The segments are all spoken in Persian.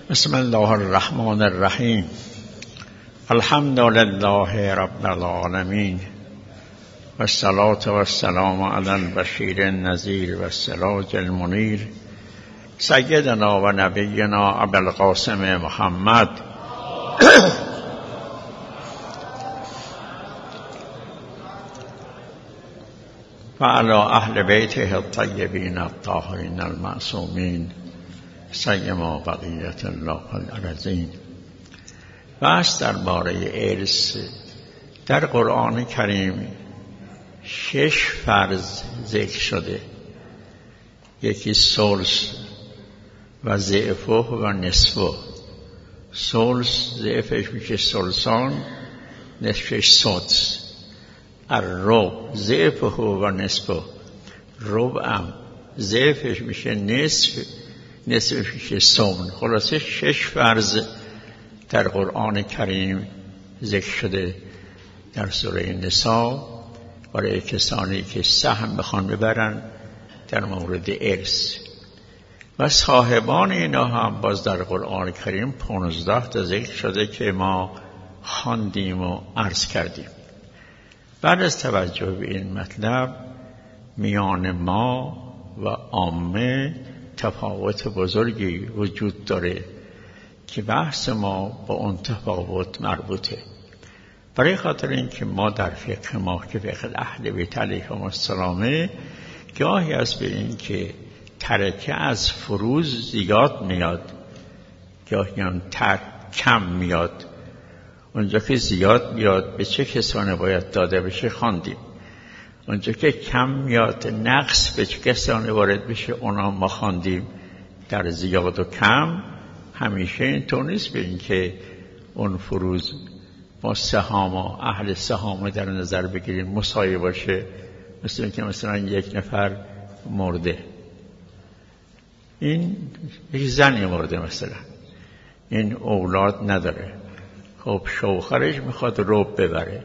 بسم الله الرحمن الرحیم. الحمد لله رب العالمین و الصلاة و السلام علی البشیر النذیر و السراج المنیر سیدنا و نبینا ابوالقاسم محمد و علی اهل بیته الطیبین الطاهرین المعصومین سیما بقیت الله الارضین. بحث درباره ارث. در قرآن کریم 6 فرض ذکر شده. یکی ثلث و ضعفه و نصفه. ثلث ضعفش میشه ثلثان، نصفش سدس. الربع ضعفه و نصفه. ربعم ضعفش میشه نصفش میشه ثمن. خلاصه 6 فرض در قرآن کریم ذکر شده در سوره نساء برای کسانی که سهم بخوان ببرن در مورد ارث. و صاحبان اینا هم باز در قرآن کریم 15 تا ذکر شده که ما خواندیم و عرض کردیم. بعد از توجه به این مطلب میان ما و عامه تفاوت بزرگی وجود داره که بحث ما با اون تفاوت مربوطه. برای خاطر اینکه ما در فقه ما که فقه اهل بیت علیهم السلام گاهی است به این که ترکه از فروض زیاد میاد، گاهی هم کم میاد. اونجا که زیاد میاد به چه کسانی باید داده بشه خواندیم. اونجا که کم میاد نقص به چه کسانی وارد بشه اونا ما خواندیم. در زیاد و کم همیشه اینطور نیست به این که اون فروض با سهام و اهل سهام در نظر بگیریم مساوی باشه. مثل این که مثلا یک نفر مرده، این یک زنی مرده مثلا، این اولاد نداره، خب شوهرش میخواد ربع ببره،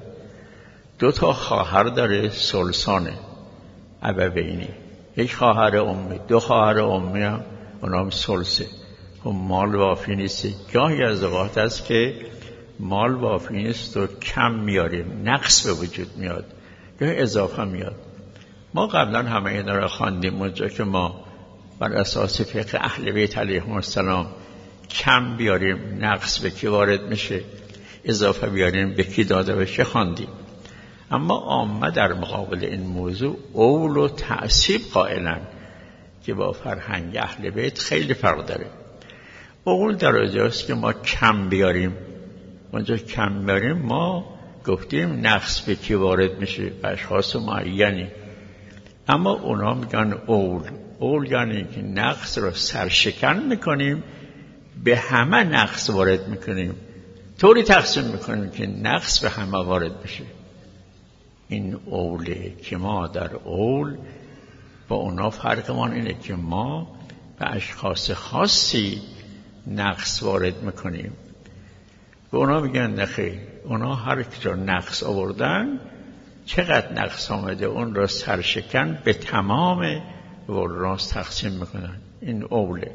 2 تا خواهر داره ثلثانه ابوینی، یک خواهر امی، 2 خواهر امی هم اونام ثلثه. خب مال وافی نیست. گاهی از اوقات است که مال وافی نیست و کم میاریم، نقص به وجود میاد یا اضافه میاد. ما قبلا همه اینا را خواندیم. اونجا که ما بر اساس فقه اهل بیت علیهم السلام کم بیاریم نقص به کی وارد میشه، اضافه بیاریم به کی داده بشه خواندیم. اما عامه در مقابل این موضوع اول و تعصیب قائلن که با فرهنگ اهل بیت خیلی فرق داره. اول در اونجاست که ما کم بیاریم. اونجا کم بیاریم ما گفتیم نقص به کی وارد میشه، به اشخاص معینی. اما اونا میگن اول یعنی که نقص رو سرشکن میکنیم، به همه نقص وارد میکنیم، طوری تقسیم میکنیم که نقص به همه وارد بشه. این اوله که ما در اول با اونا فرقمان اینه که ما به اشخاص خاصی نقص وارد میکنیم. به اونا میگن نخیر، اونا هر کجا نقص آوردن چقدر نقص آمده اون را سرشکن به تمام وراس تقسیم میکنن. این اوله.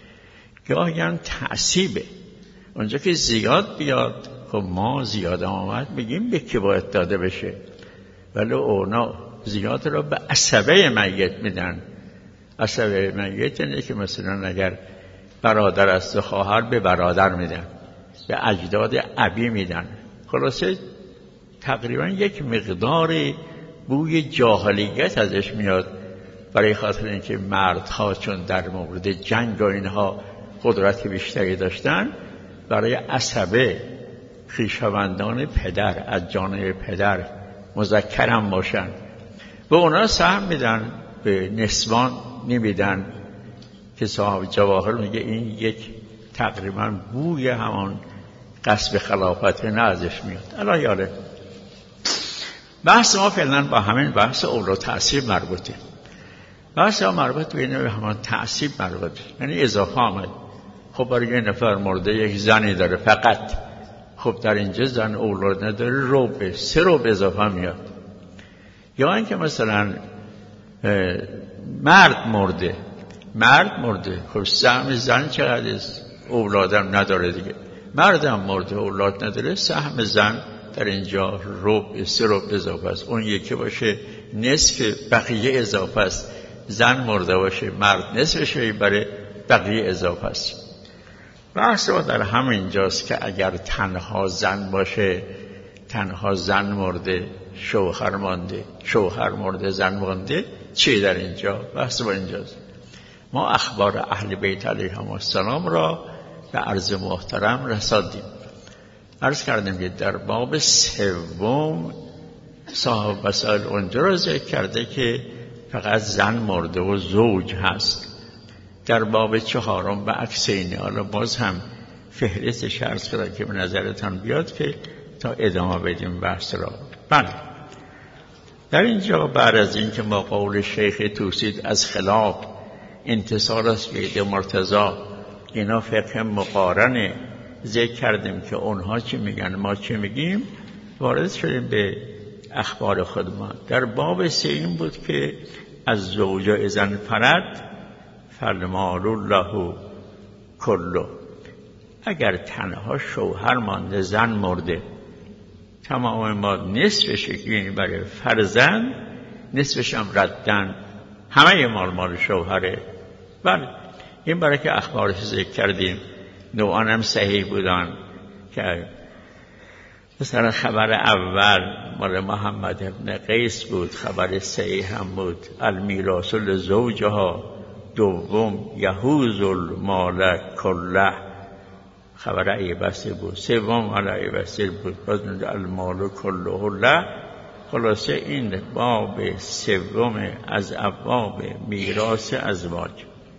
گاهی هم تعصیبه. اونجا که زیاد بیاد خب ما زیاد آمد بگیم به کی باید داده بشه، ولی اونا زیاد را به عصبه میت میدن. عصبه میت اینه که مثلا اگر برادر است خواهر به برادر میدن، به اجداد ابی میدن. خلاصه تقریبا یک مقدار بوی جاهلیت ازش میاد، برای خاطر اینکه مردها چون در مورد جنگ و اینها قدرت بیشتری داشتن، برای عصبه خویشاوندان پدر از جانب پدر مذکرم باشن به اونا سهم میدن، به نسوان نمیدن. که صاحب جواهر میگه این یک تقریبا بوی همان قصب خلافت نه ازش میاد. الان یاله بحث ما فعلا با همین بحث اولو تعصیب مربوطه. بحث ما مربوط به همان تعصیب مربوطه، یعنی اضافه آمد. خب برای یه نفر مرده یک زنی داره فقط، خب در اینجا زن اولاد نداره، ربع 3 ربع اضافه میاد. یا اینکه مثلا مرد مرده، خب سهم زن چقدر است؟ اولادم نداره دیگه. مردم مرده اولاد نداره، سهم زن در اینجا ربع، 3 ربع اضافه است. اون یکی باشه نصف، بقیه اضافه است. زن مرده باشه مرد نصفش برای بقیه اضافه است. بحث ما در همین جاست که اگر تنها زن باشه، تنها زن مرده شوهر مانده، شوهر مرده زن مانده، چی در اینجا؟ بحث ما اینجاست. ما اخبار اهل بیت علیهم السلام را به عرض محترم رساندیم. عرض کردیم که در باب 3 صاحب وسائل اونجا را ذکر کرده که فقط زن مرده و زوج هست. در باب 4 به عکس اینه. حالا باز هم فهرستش عرض کردم که به نظرتان بیاد که تا ادامه بدیم بحث را. بله، در اینجا بعد از این که ما قول شیخ توسید از خلاف انتصار از قید مرتضی، اینا فقه مقارنه ذکر کردیم که اونها چی میگن ما چی میگیم، وارد شدیم به اخبار خودمان. در باب 3 این بود که از زوجه اذن فرد فالمال له کله. اگر تنها شوهر مانده زن مرده، تمام ما نصفش یعنی برای فرزند، نصفش هم ردن، همه مال شوهره. بله، این برای که اخبارش ذکر کردیم نوعان هم صحیح بودن که مثلا خبر اول مال محمد ابن قیس بود، خبر صحیح هم بود المیراث لزوجها، دوم یحوز المال کله، خبر ایبسی بود، سوم مال ایبسی بود، باز المال کله له. خلاصه این باب 3 از ابواب میراث ازواج،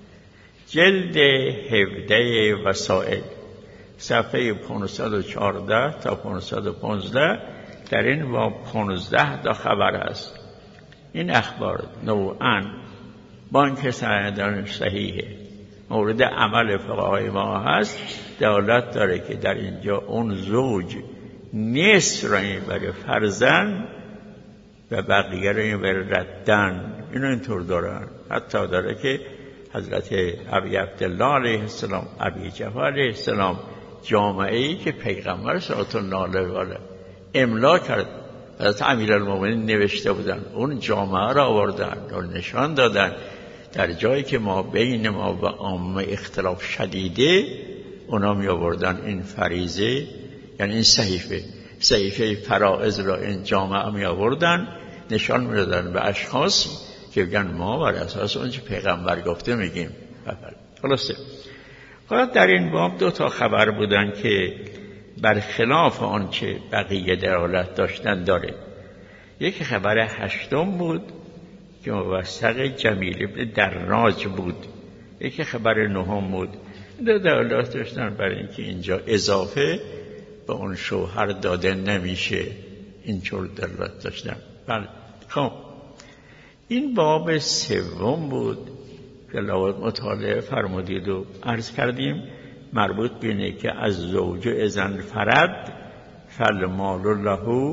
جلد 17 وسائل، صفحه 514 تا 515. در این باب 15 تا خبر است. این اخبار نوعاً با اینکه سندش صحیحه، مورد عمل فقهای ما هست، دلالت داره که در اینجا اون زوج نصف را برای فرزند و بقیه را برای ردن، اینو اینطور دارن. حتی داره که حضرت ابی عبدالله علیه السلام، ابی جعفر علیه السلام، جامعه‌ای که پیغمبر صلی الله علیه و آله املا کرد، حضرت امیرالمومنین نوشته بودن، اون جامعه را آوردن و نشان دادن در جایی که ما بین ما و عامه اختلاف شدیده، اونا می آوردن این فریضه، یعنی این صحیفه فرائض را این جامعه می آوردن، نشان می دادن به اشخاصی که بگن ما بر اساس اون چه پیغمبر گفته میگیم. خلاصه فقط در این باب 2 تا خبر بودن که برخلاف آن چه بقیه دلالت داشتن داره. یک خبر 8 بود که موثق جمیل ابن دراج بود، یک خبر 9 بود. دلالت داشتن برای اینکه اینجا اضافه به اون شوهر داده نمیشه، اینجور دلالت داشتن. بله، خب این باب 3 بود که لابد مطالعه فرمودید و عرض کردیم، مربوط به اینه که از زوج اذن فرد فالمال له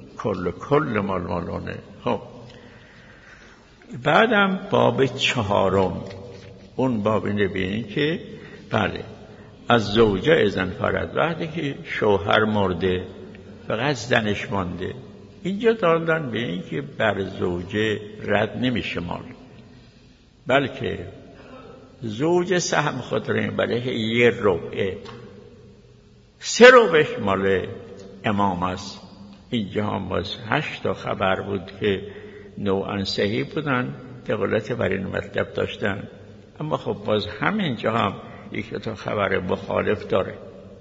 کل مالونه. خب بعدم باب 4، اون باب اینه ببینید که بله از زوجه اذن فرد، وقتی که شوهر مرده فقط زنش مانده، اینجا دادن به این که بر زوجه رد نمیشه مال، بلکه زوج سهم خود را برای 1 ربع، 3 ربعش مال امام است. اینجا هم باز 8 تا خبر بود که نوعاً صحیح بودن، دلالت بر این مطلب داشتن. اما خب باز همینجا هم 1 تا خبر مخالف داره.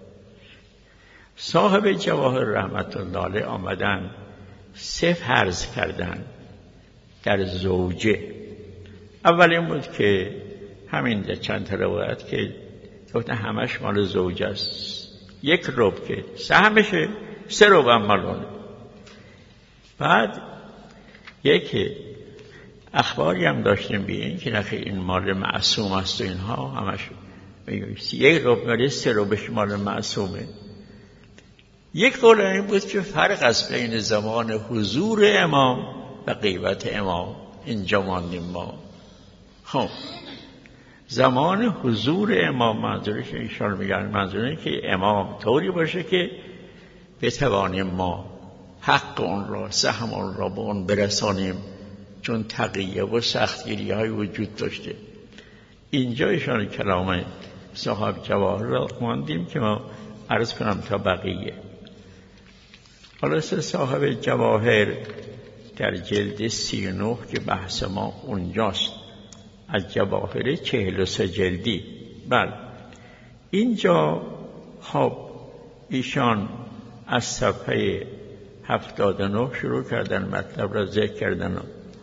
صاحب جواهر رحمت الله علیه آمدن 3 فرض کردن در زوجه. اول این بود که همین چند تا روایت که گفتن همش مال زوج است، 1 ربع که سهمشه، 3 ربع مال اونه. بعد یک اخباری هم داشتیم بیاین که نخی این مال معصوم است و اینها همش 1 ربع مال 3 ربعش مال معصومه. یک قول این بود که فرق است بین زمان حضور امام و غیبت امام، اینجا ماندیم ما. خب زمان حضور امام، منظورش ایشان میگن منظوره که امام طوری باشه که بتوانیم ما حق اون را، سهم اون را به اون برسانیم، چون تقیه و سختگیری های وجود داشته. اینجا ایشان کلام صاحب جواهر را ماندیم که ما عرض کنم تا بقیه. حالا صاحب جواهر در جلد 39 که بحث ما اونجاست، از جواهر 43 جلدی. بله اینجا خب ایشان از صفحه 79 شروع کردن مطلب را ذکر کردن.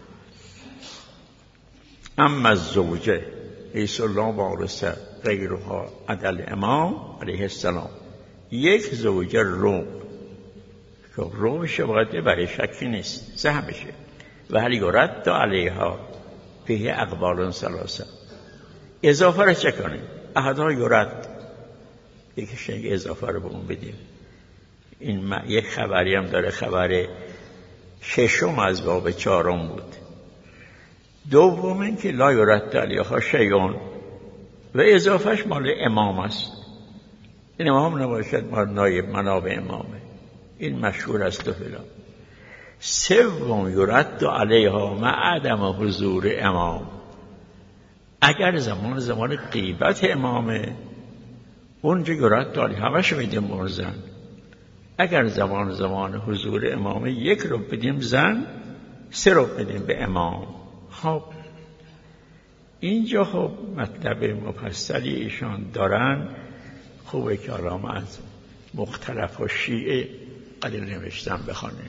اما الزوجه حیث لا وارث غیرها عدل امام علیه السلام، یک زوجه روم که رومش باید برای شکی نیست سهمشه و هل یرد علیها فیه اقوال ثلاثه، اضافه را چه کنیم؟ احدها یرد، یکیش اینکه اضافه رو به اون بدیم. این یک خبری هم داره، خبر ششم از باب 4 بود. دوم این که لا یرد علیها شیئون و اضافهش مال امام است. این امام نباشد مال نایب مناب امامه، این مشهور است و فلان. سوم یرد علیها مع عدم حضور امام، اگر زمان غیبت امامه اونجا یرد علیها همش میدیم مرزن. اگر زمان حضور امامه یک رو بدیم زن، 3 رو بدیم به امام. خب اینجا خب مطلب مفصلی ایشان دارن. خوبه که الان از مختلف و شیعه قدر نوشتم بخوانیم.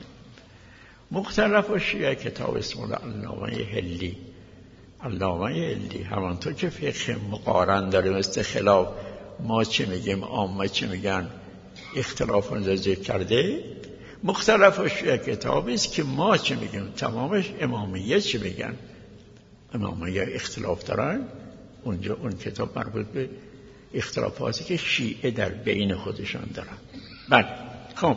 مختلف و شیعه کتاب اسم علامه هلی. علامه هلی همانطور که فقه مقارن داره مثل خلاف ما چه میگیم عامه چه میگن اختلاف اونجا ذکر کرده. مختلف و شیعه کتابی است که ما چه میگیم تمامش امامیه چه میگن. امامیه اختلاف دارن اونجا، اون کتاب مربوط به اختلافاتی که شیعه در بین خودشان دارن. بله خب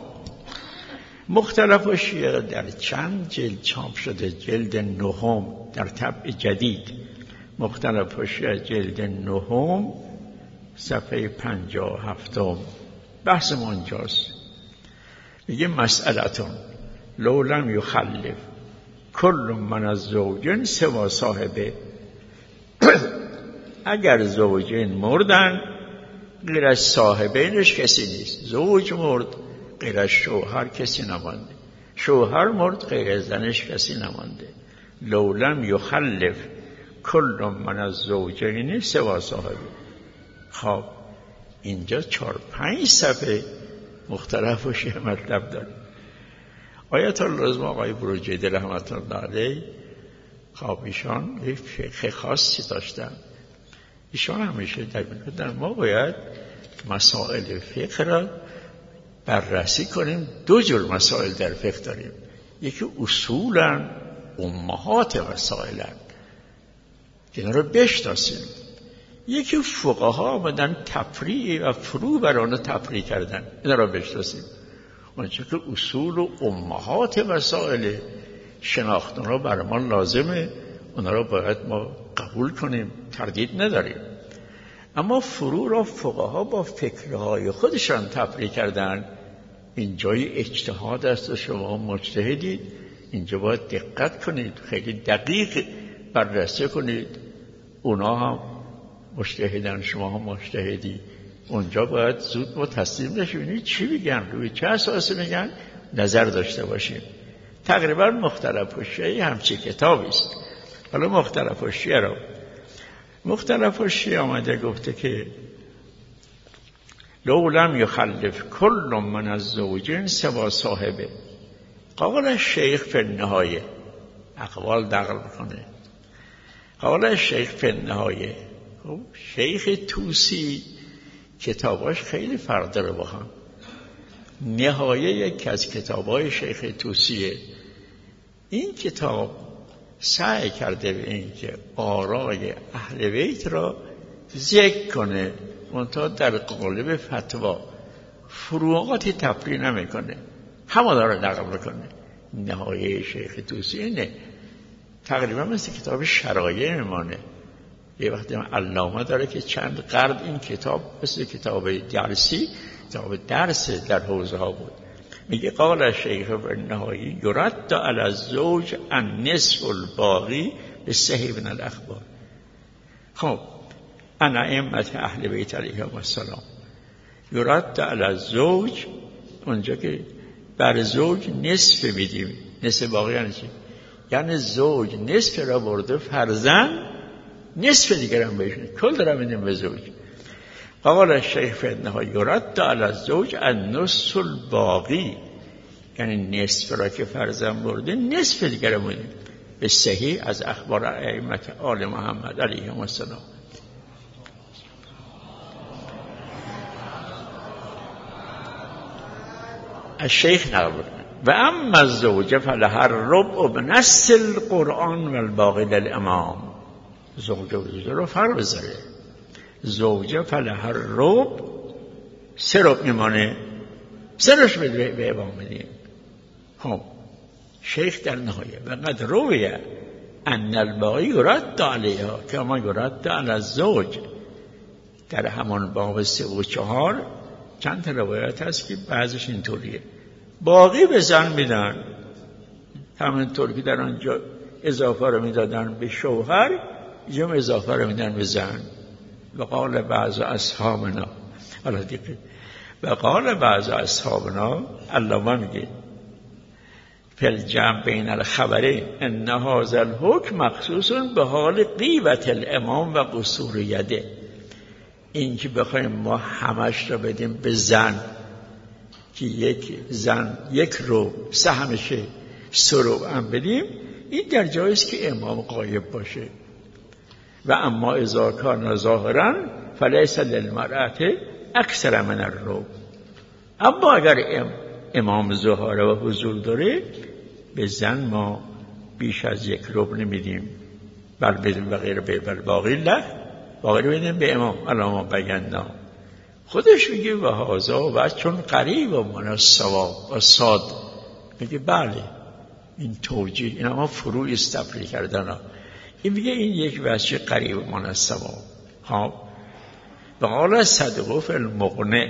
مختلف و شیعه در چند جلد چاپ شده. جلد 9 در طبع جدید، مختلف و شیعه جلد 9 صفحه 57 بحث ما اونجاست. میگه مسئلتون لو لم یخلف کل من از زوجین سوا صاحبه، اگر زوجین مردن غیر از صاحبینش کسی نیست. زوج مرد غیر از شوهر کسی نمانده، شوهر مرد غیر از زنش کسی نمانده. لو لم یخلف کل من از زوجین سوا صاحبه. خب اینجا 4-5 صفحه مختلف و شیعه مطلب داره. آیت اللازم آقای بروجردی رحمت الله علیه خب ایشان یک فقه خاصی داشتن. ایشان همیشه در ما باید مسائل فقه را بررسی کنیم. 2 جور مسائل در فقه داریم، یکی اصولا امهات مسائلن که اینا رو بشناسیم، یکی فقها آمدن تفریع و فرو بر آن تفریع کردن، اینا رو بشناسیم. اونچه که اصول و امهات مسائل شناختن را برای ما لازمه، اونا را باید ما قبول کنیم، تردید نداریم. اما فرو را فقها با فکرهای خودشان تفریع کردن. این جای اجتهاد است و شما مجتهدید، اینجا باید دقت کنید، خیلی دقیق بررسی کنید. اونا هم مجتهدن، شما هم مجتهدی، اونجا باید زود ما تسلیم نشیم چی میگن، روی چه اساسی میگن، نظر داشته باشیم. تقریبا مختلف الشیعه همچی کتابی است. حالا مختلف الشیعه رو مختلف الشیعه آمده گفته که لو لم یخلف کل من از زوجین سوا صاحبه. قال الشیخ فی النهایه، اقوال نقل کنه. قال الشیخ فی النهایه. شیخ طوسی کتاباش خیلی فرق داره با هم. نهایه یک از کتابای شیخ طوسیه. این کتاب سعی کرده به این که آرای اهل بیت را ذکر کنه، منتها در قالب فتوا فروعاتی تفریع نمیکنه، همه داره نقل کنه. نهایه شیخ طوسی اینه، تقریبا مثل کتاب شرایع میمانه. یه وقتی علامه داره که چند قرن این کتاب مثل کتاب درسی، کتاب درس در حوزه ها بود. میگه قال الشیخ فی النهایی یرد علی الزوج النصف الباقی بالصحیح من الاخبار. خب انا ائمه اهل بیت علیهم السلام یرد علی الزوج، اونجا که بر زوج نصف میدیم، نصف باقی یعنی چی؟ یعنی زوج نصف را برده، فرزند نصف دیگر هم بهشون، کل دارم میدیم به زوج. قال الشیخ فی النهایی یرد علی الزوج النصف الباقی، یعنی نصف را که فرزند برده نصف دیگر هم میدیم به صحیح از اخبار ائمه آل محمد علیهم السلام. الشیخ نقل و اما الزوجه فلها الربع بنص القرآن و الباقی للامام. زوجه و زوجه رو فرق بذاره. زوجه فلها الربع، سه ربع میمانه، سه رش به امام میدیم. خب شیخ در نهایه و قد رویه ان الباقی یرد علیها کما یرد علی الزوج. در همان باب 3 و 4 چند تا روایت هست که بعضش اینطوریه، باقی به زن میدن، همینطور که در آنجا اضافه رو میدادن به شوهر، اینجا اضافه رو میدن به زن. و قال بعض اصحابنا، حالا دیگه و قال بعض اصحابنا، علامه میگه فی الجمع بین الخبرین ان هذا الحکم مخصوص به حال غیبت الامام و قصور یده. این که بخوایم ما همش را بدیم به زن که یک زن یک رو سهمشه، سه رو هم بدیم، این در جایی است که امام غایب باشه. و اما اذا کان ظاهرا فلیس للمرأة اکثر من الربع. اما اگر امام ظاهره و حضور داره، به زن ما بیش از یک ربع نمیدیم، بل بدیم و غیر بل باقی له، باقی بدیم به امام. علامه بینا خودش میگه و هازا و چون قریب و من الصواب و صاد، میگه بله این توجیه، این اما فروع استفری کردن ها. این میگه این یک وجه قریب و من الصواب. ها و قال صدوق فی المغنی،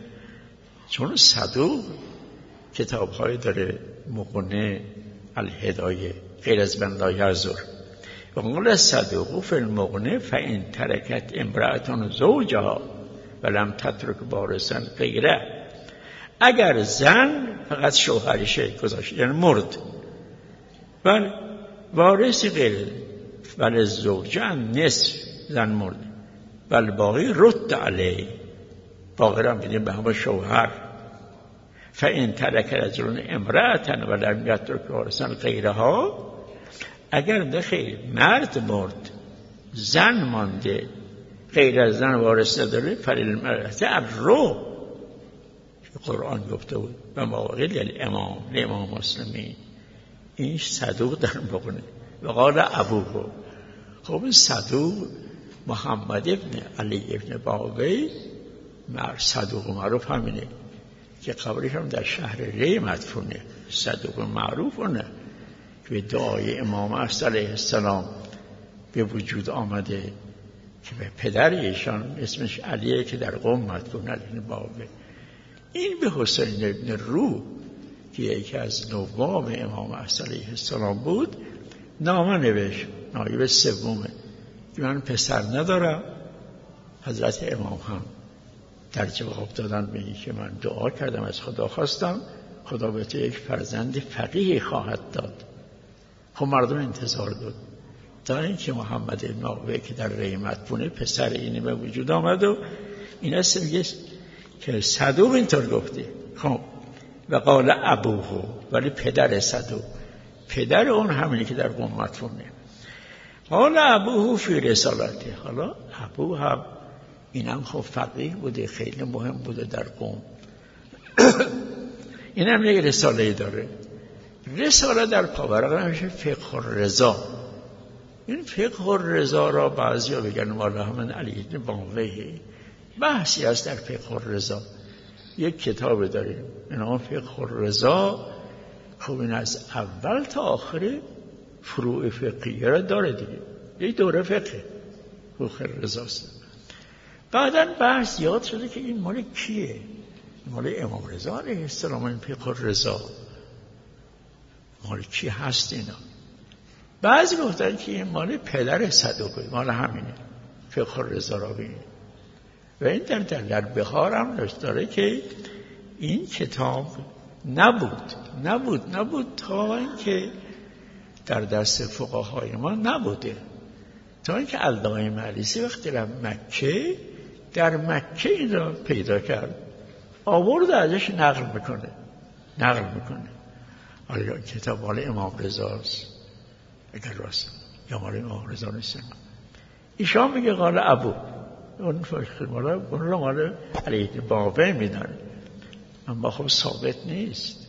چون صدوق کتاب های داره، مغنی، الهدایه، غیر از من لا یعذر. و قال صدوق فی المغنی فان ترکت امرأة زوجها ولم تترک وارثا غیره. اگر زن فقط شوهرشه گذاشت، یعنی مرد، بله وارثی غیره، ولی زوجه نصف، زن مرد، ولی باقی رد علیه، باقی را میدیم به همه شوهر. فان ترک رجل امرأة ولم یترک وارثا غیرها، اگر نخیر مرد مرد زن مانده، غیر از زن وارث نداره، فللمرأة الربع. قرآن گفته بود و مواقع امام مسلمین. این صدوق در مغنی. و قال ابوه، خب این صدوق محمد ابن علی ابن باوی، صدوق معروف همینه که قبرش هم در شهر ری مدفونه. صدوق معروف اونه که به دعای امام عصر علیه السلام به وجود آمده، که به پدر ایشان اسمش علیه که در قم مدفون، علی ابن باوی. این به حسین ابن روح که یکی از نواب امام عصر علیه السلام بود نامه نوشت، نایب سومه، که من پسر ندارم. حضرت امام هم در جواب دادن به این که من دعا کردم، از خدا خواستم، خدا به تو یک فرزند فقیه خواهد داد. خب مردم انتظار داد تا اینکه محمد ابن باوی که در ری مدفونه پسر اینی به وجود آمد. و این است میگه که صدوق اینطور گفته. خب و قال ابوه، ولی پدر صدوق، پدر اون همینی که در قم مدفونه. قال ابوه فی رسالته. حالا ابوه هم اینم خب فقیه بوده، خیلی مهم بوده در قم. اینم یک رساله داره. رساله در پاورق نمیشه فقه الرضا. این فقه الرضا را بعضیا بگن مولا همین علی ابن باوی، بحثی هست در فقه الرضا. یک کتاب داریم اینا فقه الرضا. خب این از اول تا آخر فروع فقهیه را داره دیگه، یک دوره فقه. فخر رضاست. بعداً بحث یاد شده که این مال کیه؟ مال امام رضا علیه السلام. این فخر رضا مال کی هست اینا؟ بعضی گفتن که این مال پدر صدوقه، مال همینه، فخر رضا را بینید. و این در بخار هم داره که این کتاب نبود تا اینکه در دست فقهای ما نبوده، تا اینکه علامه مقدسی وقتی رفت مکه، در مکه این را پیدا کرد، آورد ازش نقل میکنه. آیا کتاب مال امام رضاست؟ اگر راست یا مال امام رضا نیست. ایشان میگه قال ابو، اون مال علیه بابه میدانه، اما خب ثابت نیست.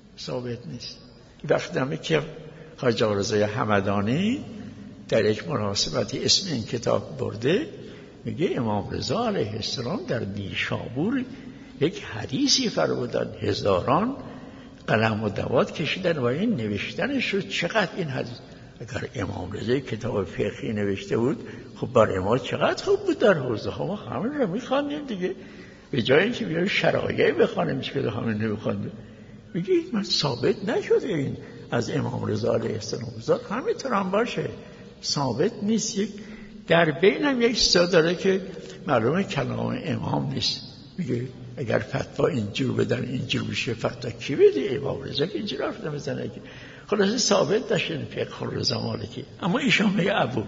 وقتی همه که حاج آقا رضای همدانی در یک مناسبتی اسم این کتاب برده، میگه امام رضا علیه السلام در نیشابور یک حدیثی فرمودن، هزاران قلم و دوات کشیدن و این نوشتنش رو چقدر این حدیث، اگر امام رضا کتاب فقهی نوشته بود خب برای ما چقدر خوب بود در حوزه ها، ما همین رو میخواندیم دیگه، به جای اینکه بیایم شرایعی بخوانیم که همین نمیخواندیم. میگه من ثابت نشده این از امام رضا علیه السلام، همینطور هم باشه، ثابت نیست. یک در بین هم یک چیز داره که معلومه کلام امام نیست. میگه اگر فتوا اینجور بدن اینجور بشه، فتوا کی بده؟ امام رضا که اینجور حرف نمیزنه. خلاصه ثابت نشد فقه رضا مالکی. اما ایشان میگه ابو،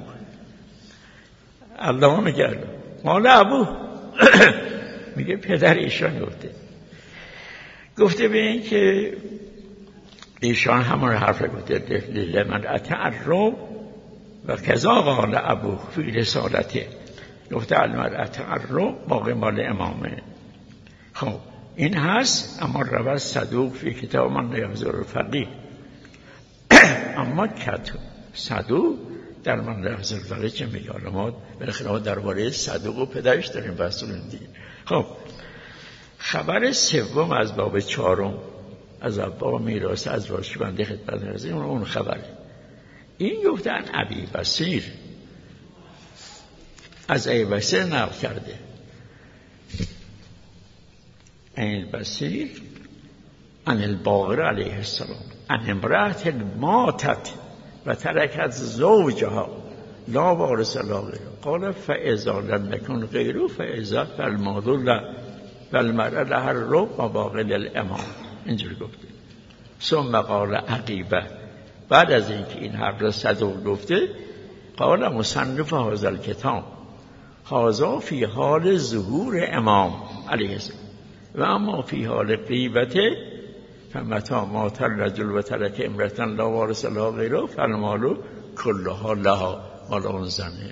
علامه میگه مال ابو میگه پدر ایشان گفته به این که ایشان همون حرف گفته لمن اتعرب و کذا قال ابو فی رسالته، گفته لمن اتعرب باقی مال امامه. خب این هست، اما روز صدوق فی کتاب من یحضر الفقیه، اما صدوق در من یحضر الفقیه چه میگه؟ ما بالاخره درباره صدوق و پدرش داریم بحث کنیم دیگه. خب خبر سوم از باب چهارم از باب میراث از بنده خدمت رسید، اون خبره. این گفتن ابی بصیر از ابی بصیر نقل کرده. ابی بصیر عن الباقر علیه السلام عن امرأة ماتت و ترکت زوجها لا وارث لا غیره قال فاذا لم يكن غیره فاذا فالمال له والمرأة لها الربع وباقی للامام. اینجوری گفته. ثم قال عقیبه، بعد از اینکه این حرف را صدوق گفته، قال مصنف هذا الکتاب هذا فی حال ظهور امام علیه السلام و اما فی حال غیبته فمتى مات الرجل و ترک امرأة لا وارث لها غیره فالمال کلها لها مال اون زنه.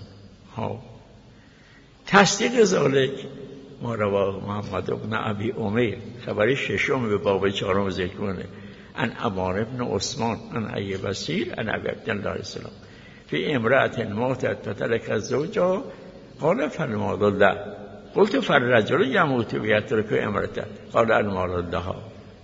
تصدیق ذلک ما رواه محمد بن ابی امیر، خبر ششم به باب چهارم ذکر کنه، ان عمار بن عثمان ان ابی بصیر ان ابی عبدالله السلام فی امرأة ماتت و ترک زوجها قال فالمال له قلت فالرجل یموت و یترک امرأته قال المال لها.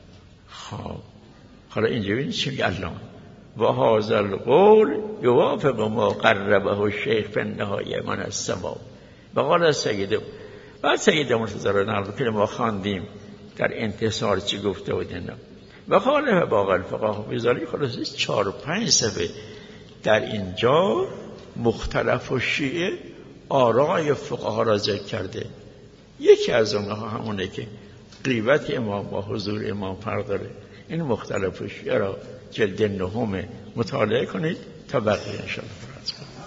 حالا اینجا ببینید چی میگه الله و هذا القول یوافق ما قربه الشیخ فی النهایه من السما. و قال سید، بعد سید مرتضی را نقل که ما خواندیم در انتصار چی گفته بود اینا. و قال باقی الفقهاء بذاری، خلاص 4-5 صفحه در اینجا مختلف و شیعه آرای فقها را ذکر کرده. یکی از اونها همونه که غیبت امام با حضور امام فرق داره. این مختلف و شیعه را جلد 9 مطالعه کنید تا بقیه انشاءالله.